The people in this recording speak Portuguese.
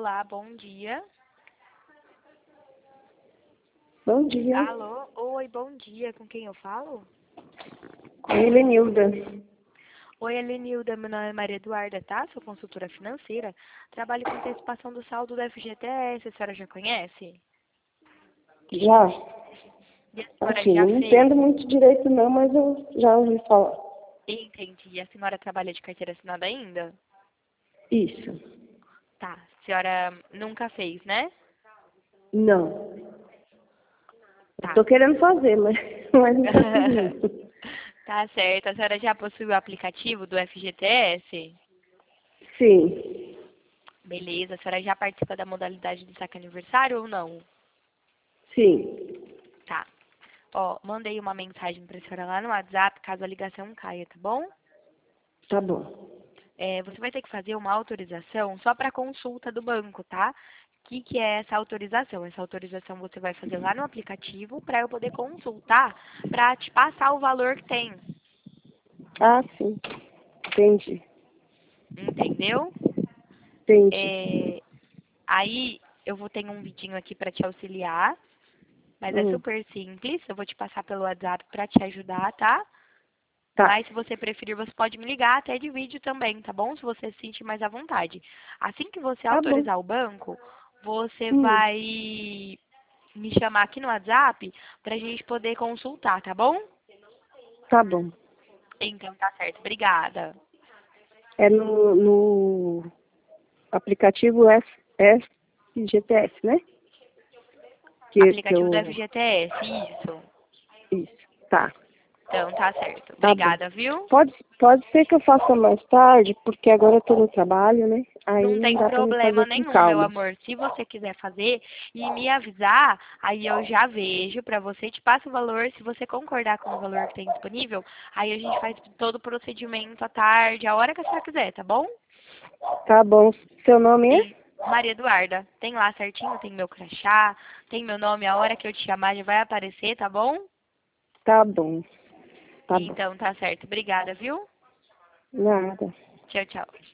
Olá, bom dia. Bom dia, Alô? Oi, bom dia. Com quem eu falo? com a Helenilda. Oi, Elenilda. Meu nome é Maria Eduarda, tá? Sou consultora financeira. Trabalho com antecipação do saldo do FGTS. A senhora já conhece? Já, E a senhora assim, já eu não fez? entendo muito direito não, mas eu já ouvi falar. Entendi. A senhora trabalha de carteira assinada ainda? Isso. Tá. A senhora nunca fez, né? Não. Eu Tá. tô querendo fazer, mas nunca fiz não. Tá certo. A senhora já possui o aplicativo do FGTS? Sim, Beleza. A senhora já participa da modalidade do saque aniversário ou não? sim. Tá. Ó, mandei uma mensagem pra senhora lá no WhatsApp, caso a ligação caia, tá bom? Tá bom. Você vai ter que fazer uma autorização só para consulta do banco, tá? O que é essa autorização? Essa autorização você vai fazer lá no aplicativo para eu poder consultar, para te passar o valor que tem, Ah, sim. Entendi. entendeu? Entendi. É, aí eu vou ter um vidinho aqui para te auxiliar, mas é Hum, super simples. Eu vou te passar pelo WhatsApp para te ajudar, tá? tá. Mas se você preferir, você pode me ligar até de vídeo também, tá bom? Se você se sentir mais à vontade. Assim que você Tá bom. autorizar o banco, você Hum, vai me chamar aqui no WhatsApp pra gente poder consultar, tá bom? tá bom. Então tá certo. Obrigada. É no aplicativo SGTS, né? Que Aplicativo do eu... FGTS, isso. Isso. Tá. Então tá certo. Tá bom. Obrigada, viu? Pode ser que eu faça mais tarde, porque agora eu tô no trabalho, né? Aí Não não tem dá pra me problema fazer com nenhum, meu calma. amor. Se você quiser fazer e me avisar, aí eu já vejo pra você, te passo o valor. Se você concordar com o valor que tem disponível, aí a gente faz todo o procedimento à tarde, a hora que a senhora quiser, tá bom? Tá bom. Seu nome é? Tem Maria Eduarda. Tem lá certinho, tem meu crachá, tem meu nome, a hora que eu te chamar já vai aparecer, tá bom? Tá bom. Tá bom. Então tá certo. Obrigada, viu? Nada. Tchau, tchau.